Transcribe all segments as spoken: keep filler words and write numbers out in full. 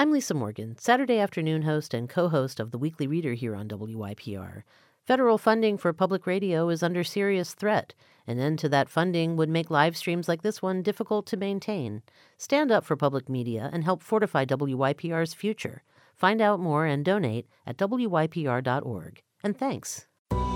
I'm Lisa Morgan, Saturday afternoon host and co-host of The Weekly Reader here on W Y P R. Federal funding for public radio is under serious threat. An end to that funding would make live streams like this one difficult to maintain. Stand up for public media and help fortify W Y P R's future. Find out more and donate at W Y P R dot org. And thanks.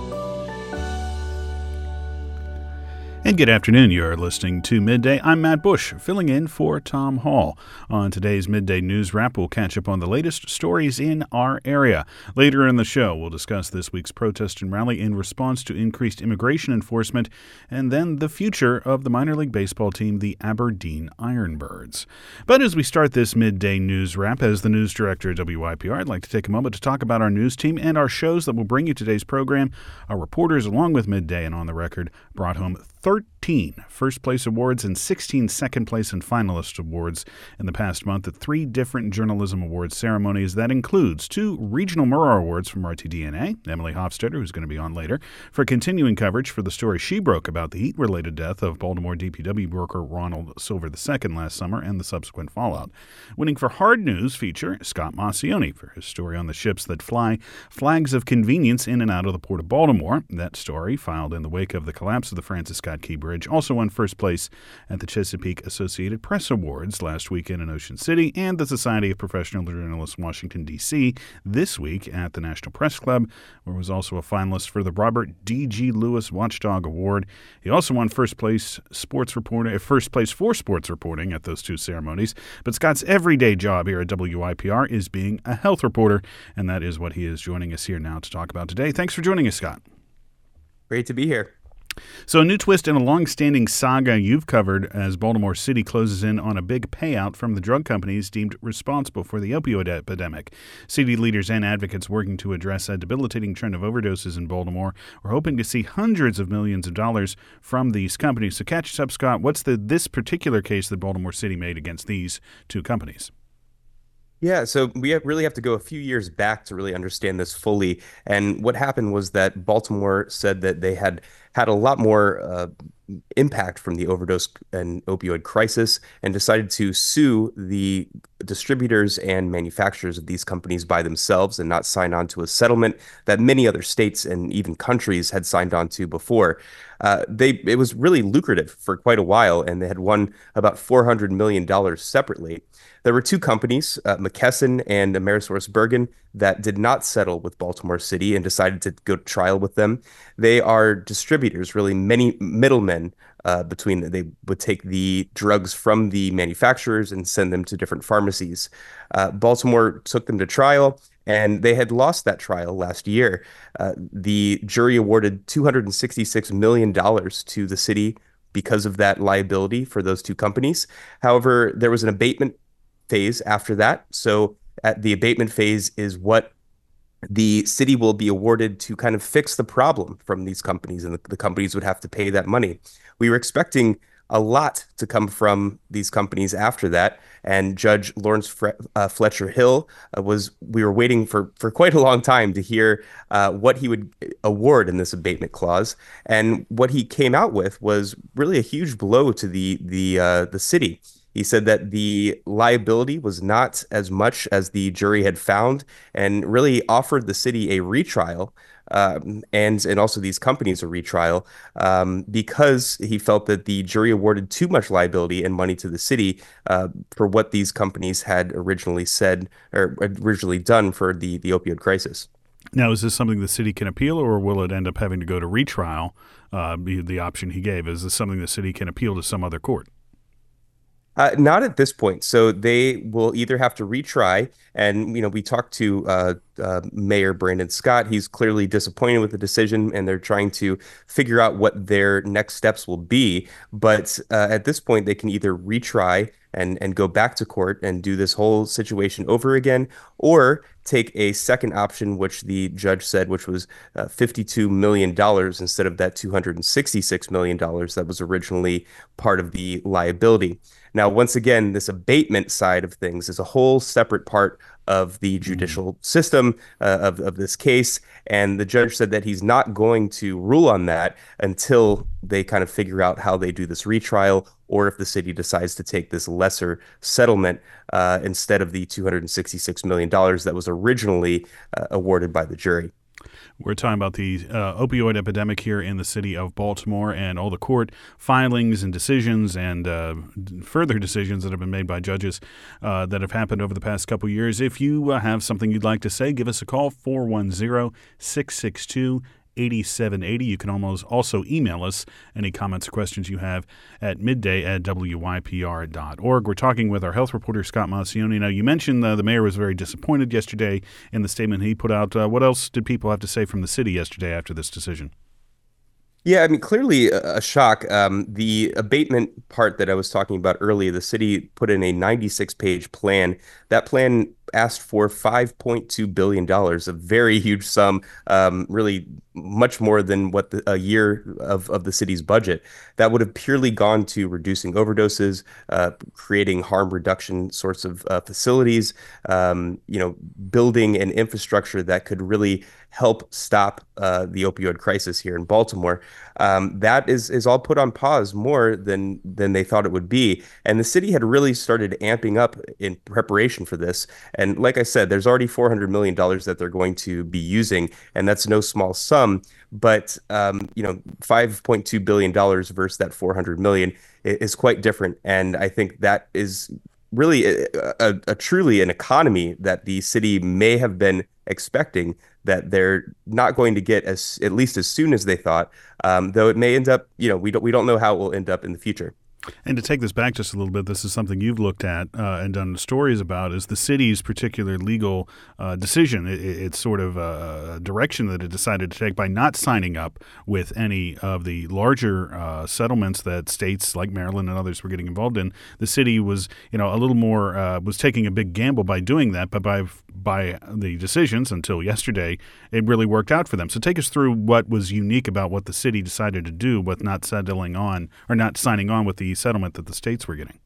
And good afternoon. You are listening to Midday. I'm Matt Bush, filling in for Tom Hall. On today's Midday News Wrap, we'll catch up on the latest stories in our area. Later in the show, we'll discuss this week's protest and rally in response to increased immigration enforcement, and then the future of the minor league baseball team, the Aberdeen Ironbirds. But as we start this Midday News Wrap, as the news director at W Y P R, I'd like to take a moment to talk about our news team and our shows that will bring you today's program. Our reporters, along with Midday and On the Record, brought home thirteen first-place awards and sixteen second-place and finalist awards in the past month at three different journalism awards ceremonies. That includes two regional Murrow Awards from R T D N A, Emily Hofstetter, who's going to be on later, for continuing coverage for the story she broke about the heat-related death of Baltimore D P W worker Ronald Silver the Second last summer and the subsequent fallout. Winning for Hard News feature, Scott Maucione, for his story on the ships that fly flags of convenience in and out of the Port of Baltimore. That story, filed in the wake of the collapse of the Francis Scott Key Bridge, also won first place at the Chesapeake Associated Press Awards last weekend in Ocean City and the Society of Professional Journalists Washington, D C this week at the National Press Club, where he was also a finalist for the Robert D G. Lewis Watchdog Award. He also won first place sports reporting, first place for sports reporting at those two ceremonies. But Scott's everyday job here at W Y P R is being a health reporter, and that is what he is joining us here now to talk about today. Thanks for joining us, Scott. Great to be here. So a new twist in a long-standing saga you've covered as Baltimore City closes in on a big payout from the drug companies deemed responsible for the opioid epidemic. City leaders and advocates working to address a debilitating trend of overdoses in Baltimore are hoping to see hundreds of millions of dollars from these companies. So catch us up, Scott. What's the this particular case that Baltimore City made against these two companies? Yeah, so we have really have to go a few years back to really understand this fully. And what happened was that Baltimore said that they had had a lot more uh, impact from the overdose and opioid crisis and decided to sue the distributors and manufacturers of these companies by themselves and not sign on to a settlement that many other states and even countries had signed on to before. Uh, they it was really lucrative for quite a while, and they had won about four hundred million dollars separately. There were two companies, uh, McKesson and AmerisourceBergen, that did not settle with Baltimore City and decided to go to trial with them. They are distributors, really many middlemen uh, between. They would take the drugs from the manufacturers and send them to different pharmacies. Uh, Baltimore took them to trial, and they had lost that trial last year. Uh, the jury awarded two hundred sixty-six million dollars to the city because of that liability for those two companies. However, there was an abatement phase after that. So at the abatement phase is what the city will be awarded to kind of fix the problem from these companies, and the, the companies would have to pay that money. We were expecting a lot to come from these companies after that, and Judge Lawrence Fre- uh, Fletcher Hill uh, was, we were waiting for, for quite a long time to hear uh, what he would award in this abatement clause. And what he came out with was really a huge blow to the, the, uh, the city. He said that the liability was not as much as the jury had found, and really offered the city a retrial, um, and and also these companies a retrial, um, because he felt that the jury awarded too much liability and money to the city uh, for what these companies had originally said or originally done for the, the opioid crisis. Now, is this something the city can appeal, or will it end up having to go to retrial, uh, the, the option he gave? Is this something the city can appeal to some other court? Uh, not at this point. So they will either have to retry. And, you know, we talked to uh, uh, Mayor Brandon Scott. He's clearly disappointed with the decision, and they're trying to figure out what their next steps will be. But uh, at this point, they can either retry and, and go back to court and do this whole situation over again, or take a second option, which the judge said, which was uh, fifty-two million dollars instead of that two hundred sixty-six million dollars that was originally part of the liability. Now, once again, this abatement side of things is a whole separate part of the judicial mm. system uh, of, of this case. And the judge said that he's not going to rule on that until they kind of figure out how they do this retrial, or if the city decides to take this lesser settlement uh, instead of the two hundred sixty-six million dollars that was originally uh, awarded by the jury. We're talking about the uh, opioid epidemic here in the city of Baltimore and all the court filings and decisions and uh, further decisions that have been made by judges uh, that have happened over the past couple years. If you uh, have something you'd like to say, give us a call, four one zero, six six two, eight seven eight zero. You can almost also email us any comments or questions you have at midday at W Y P R dot org. We're talking with our health reporter, Scott Maucione. Now, you mentioned uh, the mayor was very disappointed yesterday in the statement he put out. Uh, what else did people have to say from the city yesterday after this decision? Yeah, I mean, clearly a shock. Um, the abatement part that I was talking about earlier, the city put in a ninety-six page plan. That plan asked for five point two billion dollars, a very huge sum, um, really much more than what the, a year of, of the city's budget. That would have purely gone to reducing overdoses, uh, creating harm reduction sorts of uh, facilities, um, you know, building an infrastructure that could really help stop uh, the opioid crisis here in Baltimore. Um, that is is all put on pause more than than they thought it would be. And the city had really started amping up in preparation for this. And like I said, there's already four hundred million dollars that they're going to be using, and that's no small sum. But um, you know, five point two billion dollars versus that four hundred million dollars is quite different. And I think that is really a, a, a truly an economy that the city may have been expecting that they're not going to get as at least as soon as they thought. Um, though it may end up, you know, we don't we don't know how it will end up in the future. And to take this back just a little bit, this is something you've looked at uh, and done stories about, is the city's particular legal uh, decision. It, it's sort of a direction that it decided to take by not signing up with any of the larger uh, settlements that states like Maryland and others were getting involved in. The city was, you know, a little more uh, was taking a big gamble by doing that, but by by the decisions until yesterday, it really worked out for them. So take us through what was unique about what the city decided to do with not settling on or not signing on with the settlement that the states were getting.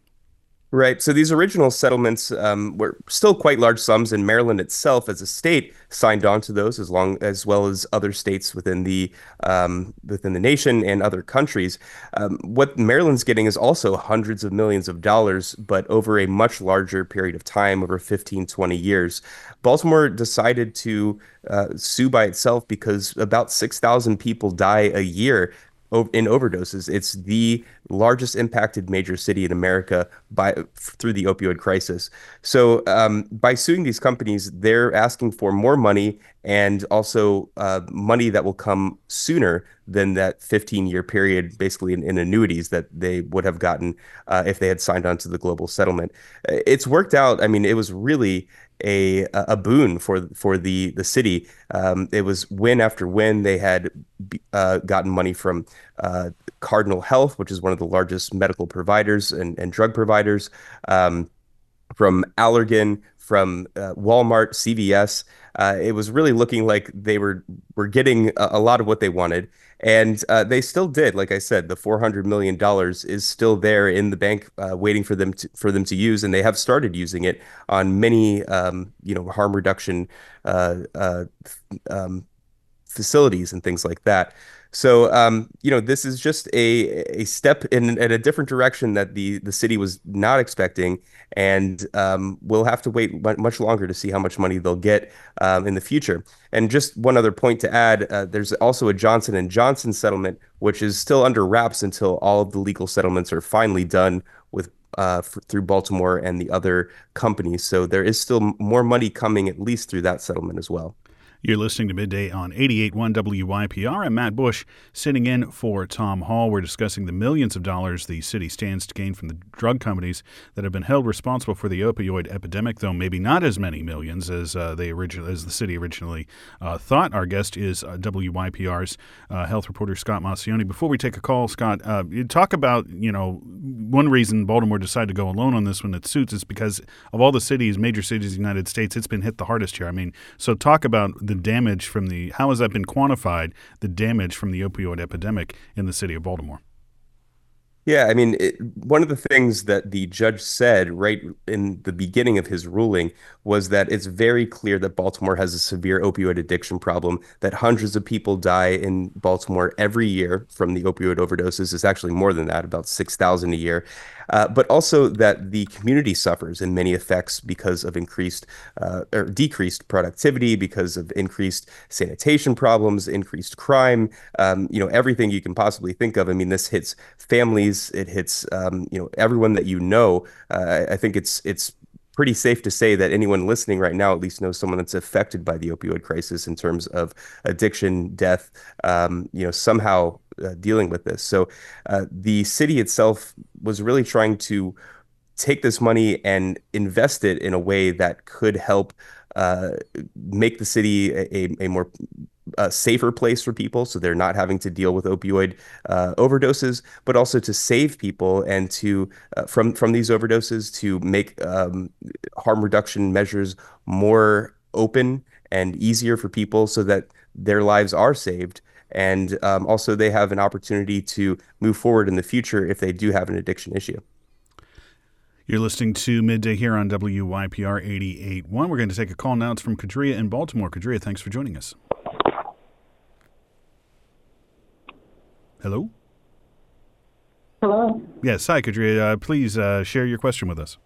Right. So these original settlements um, were still quite large sums, and Maryland itself, as a state, signed on to those, as long as well as other states within the um, within the nation and other countries. Um, what Maryland's getting is also hundreds of millions of dollars, but over a much larger period of time, over fifteen, twenty years. Baltimore decided to uh, sue by itself because about six thousand people die a year in overdoses. It's the largest impacted major city in America by through the opioid crisis. So um, by suing these companies, they're asking for more money and also uh, money that will come sooner than that fifteen-year period, basically in, in annuities that they would have gotten uh, if they had signed on to the global settlement. It's worked out. I mean, it was really a a boon for for the the city. Um, it was win after win. They had uh, gotten money from uh, Cardinal Health, which is one of the largest medical providers and, and drug providers, um, from Allergan, from uh, Walmart, C V S. Uh, it was really looking like they were were getting a, a lot of what they wanted. And uh, they still did. Like I said, the four hundred million dollars is still there in the bank, uh, waiting for them to, for them to use, and they have started using it on many, um, you know, harm reduction uh, uh, um, facilities and things like that. So, um, you know, this is just a a step in, in a different direction that the the city was not expecting, and um, we'll have to wait much longer to see how much money they'll get um, in the future. And just one other point to add, uh, there's also a Johnson and Johnson settlement, which is still under wraps until all of the legal settlements are finally done with uh, f- through Baltimore and the other companies. So there is still more money coming, at least through that settlement as well. You're listening to Midday on eighty-eight point one W Y P R. I'm Matt Bush, sitting in for Tom Hall. We're discussing the millions of dollars the city stands to gain from the drug companies that have been held responsible for the opioid epidemic, though maybe not as many millions as uh, they originally, as the city originally uh, thought. Our guest is uh, W Y P R's uh, health reporter, Scott Maucione. Before we take a call, Scott, uh, you talk about, you know, one reason Baltimore decided to go alone on this when it suits is because of all the cities, major cities in the United States, it's been hit the hardest here. I mean, so talk about the damage from the, how has that been quantified, the damage from the opioid epidemic in the city of Baltimore? Yeah, I mean, it, one of the things that the judge said right in the beginning of his ruling was that it's very clear that Baltimore has a severe opioid addiction problem, that hundreds of people die in Baltimore every year from the opioid overdoses. It's actually more than that, about six thousand a year. Uh, but also that the community suffers in many effects because of increased uh, or decreased productivity, because of increased sanitation problems, increased crime, um, you know, everything you can possibly think of. I mean, this hits families, it hits um, you know, everyone that you know. Uh, I think it's it's pretty safe to say that anyone listening right now at least knows someone that's affected by the opioid crisis in terms of addiction, death, um, you know, somehow uh, dealing with this. So uh, the city itself was really trying to take this money and invest it in a way that could help uh, make the city a, a more a safer place for people so they're not having to deal with opioid uh, overdoses, but also to save people and to uh, from from these overdoses to make um, harm reduction measures more open and easier for people so that their lives are saved. And um, also they have an opportunity to move forward in the future if they do have an addiction issue. You're listening to Midday here on W Y P R eighty-eight point one. We're going to take a call now. It's from Kadria in Baltimore. Kadria, thanks for joining us. Hello? Hello. Yes, hi, Kadria. Uh, please uh, share your question with us.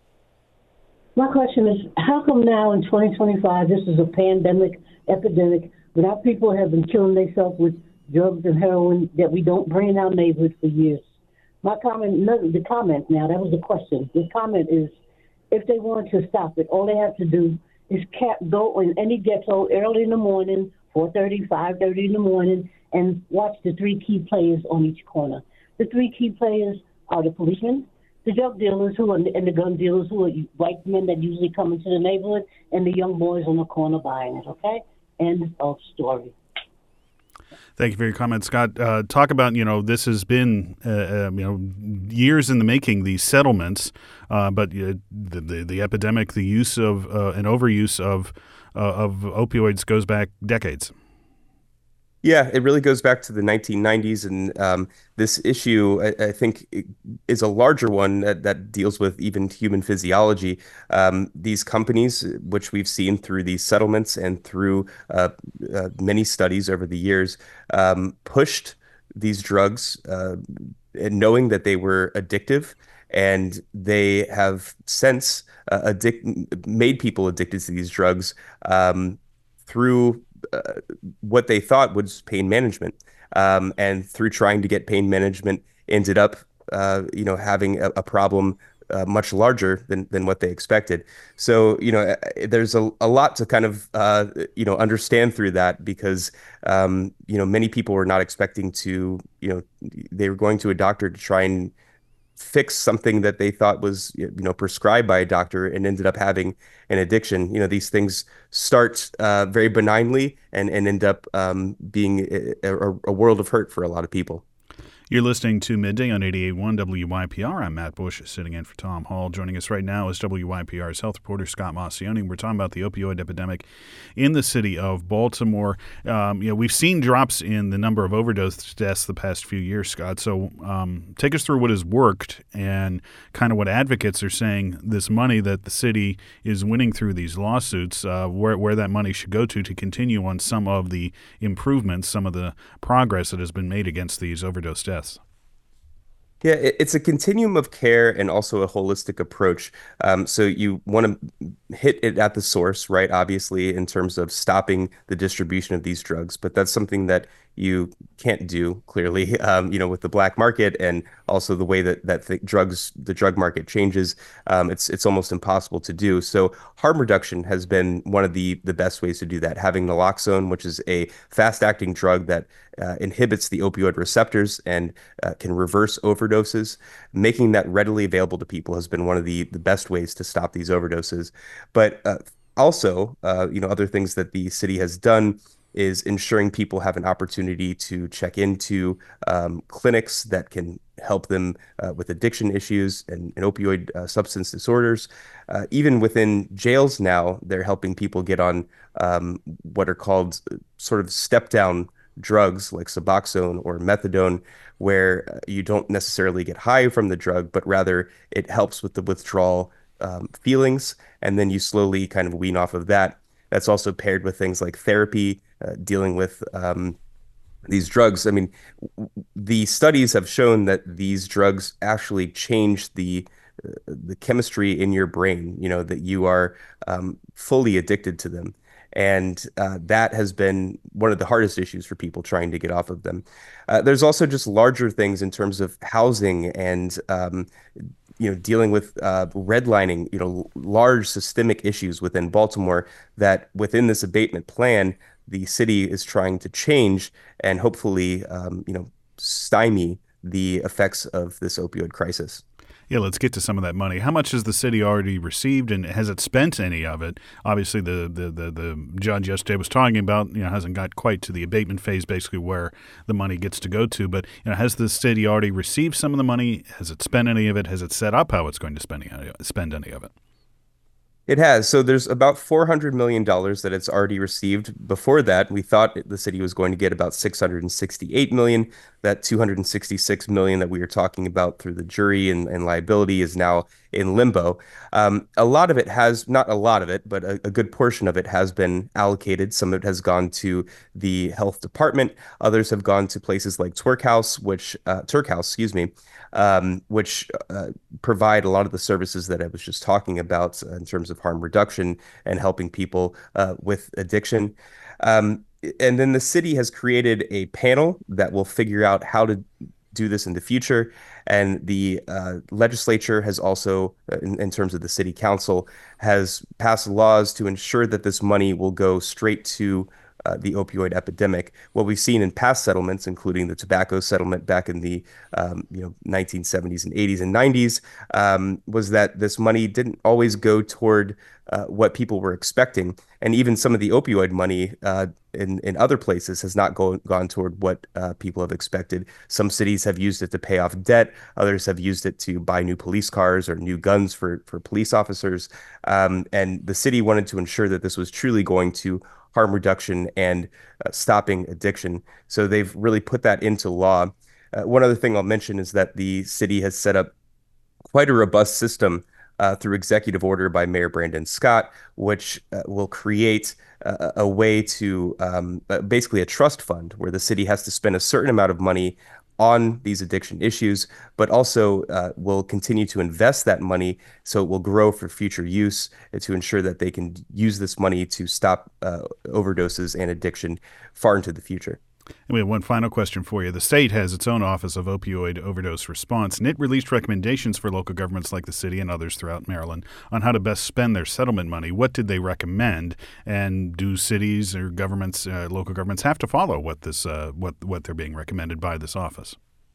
My question is, how come now in twenty twenty-five, this is a pandemic epidemic, without people have been killing themselves with drugs and heroin that we don't bring in our neighborhood for years? My comment, no, the comment now, that was the question. The comment is, if they want to stop it, all they have to do is cap, go in any ghetto early in the morning, four thirty, five thirty in the morning, and watch the three key players on each corner. The three key players are the policemen, the drug dealers who are, and the gun dealers who are white men that usually come into the neighborhood, and the young boys on the corner buying it, okay? End of story. Thank you for your comment, Scott. Uh, talk about, you know, this has been, uh, um, you know, years in the making, these settlements, uh, but uh, the, the the epidemic, the use of uh, and overuse of uh, of opioids goes back decades. Yeah, it really goes back to the nineteen nineties, and um, this issue, I, I think, is a larger one that, that deals with even human physiology. Um, these companies, which we've seen through these settlements and through uh, uh, many studies over the years, um, pushed these drugs, uh, and knowing that they were addictive, and they have since uh, addic- made people addicted to these drugs um, through uh, what they thought was pain management. Um, and through trying to get pain management, ended up, uh, you know, having a, a problem uh, much larger than than what they expected. So, you know, uh, there's a, a lot to kind of, uh, you know, understand through that because, um, you know, many people were not expecting to, you know, they were going to a doctor to try and fix something that they thought was, you know, prescribed by a doctor and ended up having an addiction. You know, these things start uh, very benignly and, and end up um, being a, a, a world of hurt for a lot of people. You're listening to Midday on eighty-eight point one W Y P R. I'm Matt Bush, sitting in for Tom Hall. Joining us right now is W Y P R's health reporter Scott Maucione. We're talking about the opioid epidemic in the city of Baltimore. Um, you know, we've seen drops in the number of overdose deaths the past few years, Scott. So um, take us through what has worked and kind of what advocates are saying this money that the city is winning through these lawsuits, uh, where, where that money should go to to continue on some of the improvements, some of the progress that has been made against these overdose deaths. Yeah, it's a continuum of care and also a holistic approach. Um, so you want to hit it at the source, right? Obviously, in terms of stopping the distribution of these drugs, but that's something that you can't do clearly, um, you know, with the black market and also the way that that the drugs, the drug market changes. Um, it's it's almost impossible to do. So harm reduction has been one of the the best ways to do that. Having naloxone, which is a fast-acting drug that uh, inhibits the opioid receptors and uh, can reverse overdoses, making that readily available to people has been one of the the best ways to stop these overdoses. But uh, also, uh, you know, other things that the city has done is ensuring people have an opportunity to check into um, clinics that can help them uh, with addiction issues and, and opioid uh, substance disorders. Uh, even within jails now, they're helping people get on um, what are called sort of step down drugs like Suboxone or methadone, where you don't necessarily get high from the drug, but rather it helps with the withdrawal um, feelings, and then you slowly kind of wean off of that. That's also paired with things like therapy, uh, dealing with um, these drugs. I mean, the studies have shown that these drugs actually change the uh, the chemistry in your brain, you know, that you are um, fully addicted to them. And uh, that has been one of the hardest issues for people trying to get off of them. Uh, there's also just larger things in terms of housing and um, you know, dealing with uh, redlining, you know, large systemic issues within Baltimore that within this abatement plan, the city is trying to change and hopefully, um, you know, stymie the effects of this opioid crisis. Yeah, let's get to some of that money. How much has the city already received, and has it spent any of it? Obviously, the the the, the judge yesterday was talking about, you know, hasn't got quite to the abatement phase, basically where the money gets to go to. But, you know, has the city already received some of the money? Has it spent any of it? Has it set up how it's going to spend any, spend any of it? It has. So there's about four hundred million dollars that it's already received. Before that, we thought the city was going to get about six hundred sixty-eight million dollars. That two hundred sixty-six million dollars that we were talking about through the jury and, and liability is now in limbo. Um, a lot of it has, not a lot of it, but a, a good portion of it has been allocated. Some of it has gone to the health department. Others have gone to places like Turk House, which, uh, Turk House, excuse me, um, which uh, provide a lot of the services that I was just talking about uh, in terms of harm reduction and helping people uh, with addiction. Um, and then the city has created a panel that will figure out how to do this in the future. And the uh, legislature has also, uh, in, in terms of the city council, has passed laws to ensure that this money will go straight to Uh, the opioid epidemic. What we've seen in past settlements, including the tobacco settlement back in the um, you know nineteen seventies and eighties and nineties, um, was that this money didn't always go toward uh, what people were expecting, and even some of the opioid money uh, in in other places has not go, gone toward what uh, people have expected. Some cities have used it to pay off debt. Others have used it to buy new police cars or new guns for for police officers. Um, and the city wanted to ensure that this was truly going to harm reduction and uh, stopping addiction. So they've really put that into law. Uh, one other thing I'll mention is that the city has set up quite a robust system uh, through executive order by Mayor Brandon Scott, which uh, will create a, a way to um, uh, basically a trust fund where the city has to spend a certain amount of money on these addiction issues, but also uh, will continue to invest that money so it will grow for future use and to ensure that they can use this money to stop uh, overdoses and addiction far into the future. And we have one final question for you. The state has its own Office of Opioid Overdose Response, and it released recommendations for local governments like the city and others throughout Maryland on how to best spend their settlement money. What did they recommend? And do cities or governments, uh, local governments, have to follow what this, uh, what what they're being recommended by this office?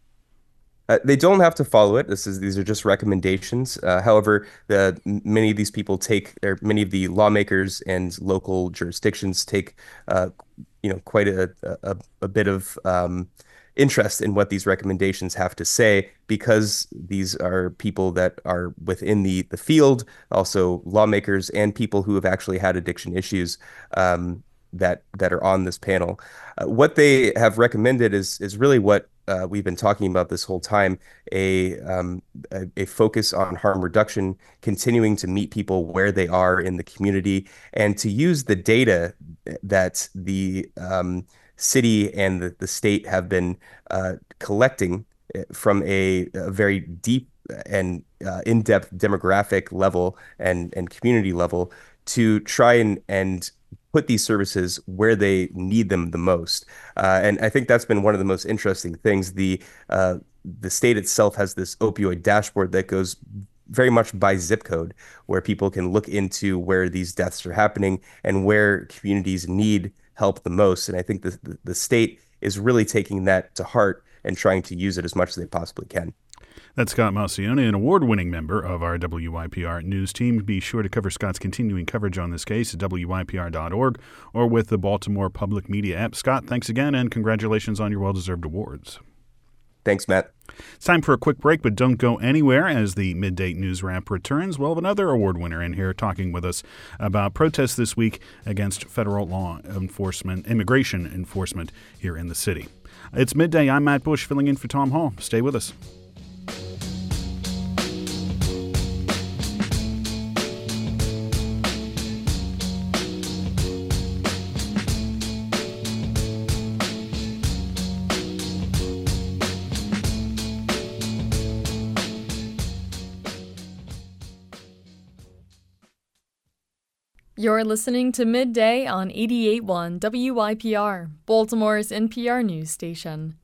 Uh, they don't have to follow it. This is these are just recommendations. Uh, however, the many of these people take, or many of the lawmakers and local jurisdictions take, uh, you know, quite a a, a bit of um, interest in what these recommendations have to say, because these are people that are within the the field, also lawmakers and people who have actually had addiction issues um, that that are on this panel. Uh, what they have recommended is is really what uh, we've been talking about this whole time: a, um, a a focus on harm reduction, continuing to meet people where they are in the community, and to use the data that the um, city and the, the state have been uh, collecting from a, a very deep and uh, in-depth demographic level and and community level to try and and put these services where they need them the most. Uh, and I think that's been one of the most interesting things. The uh, the state itself has this opioid dashboard that goes very much by zip code, where people can look into where these deaths are happening and where communities need help the most. And I think the, the, the state is really taking that to heart and trying to use it as much as they possibly can. That's Scott Maucione, an award-winning member of our W Y P R news team. Be sure to cover Scott's continuing coverage on this case at W Y P R dot org or with the Baltimore Public Media app. Scott, thanks again, and congratulations on your well-deserved awards. Thanks, Matt. It's time for a quick break, but don't go anywhere as the Midday News Wrap returns. We'll have another award winner in here talking with us about protests this week against federal law enforcement, immigration enforcement here in the city. It's Midday. I'm Matt Bush, filling in for Tom Hall. Stay with us. You're listening to Midday on eighty-eight point one W Y P R, Baltimore's N P R news station.